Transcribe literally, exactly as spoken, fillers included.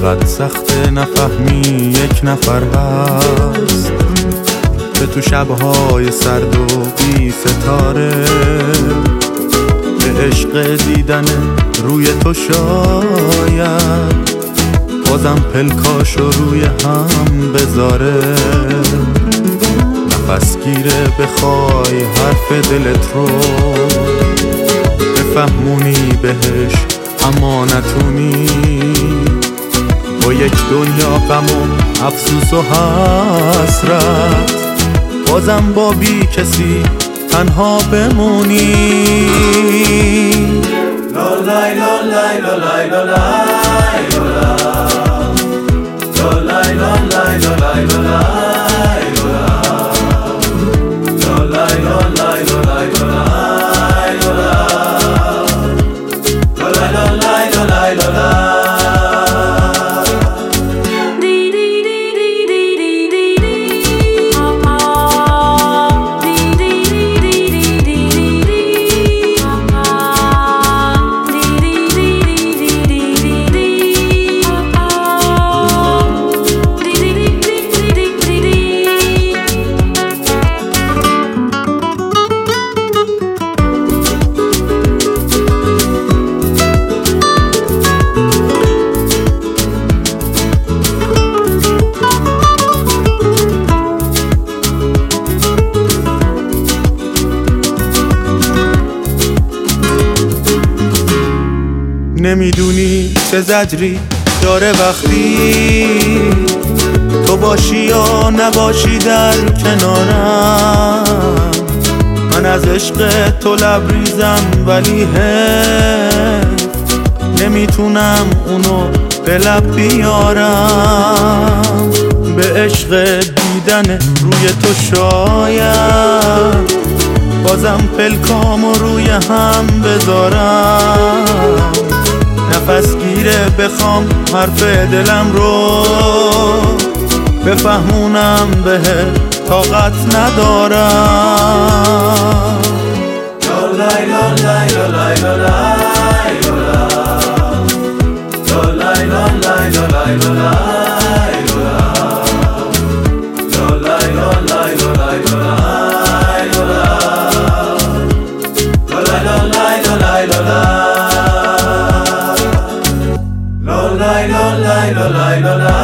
چقدر سخت نفهمی یک نفر هست که تو شبهای سرد و بی ستاره به عشق دیدن روی تو شاید بازم پلکاشو روی هم بذاره. نفس گیره بخوای حرف دلت رو بفهمونی بهش اما نتونی، با یک دنیا غم و افسوس و حسرت بازم با بی کسی تنها بمونی. لالای لالای لالای لالای لالای لالای لالای نمیدونی چه زجری داره وقتی تو باشی یا نباشی در کنارم. من از عشق تو لبریزم ولی حیف نمیتونم اونو به لب بیارم. به عشق دیدن روی تو شاید بازم پلکامو روی هم بذارم. نفس گیره بخوام حرف دلم رو بفهمونم بهت طاقت ندارم. لالای لالای لالای لالای لالای لالای لالای لالای لالای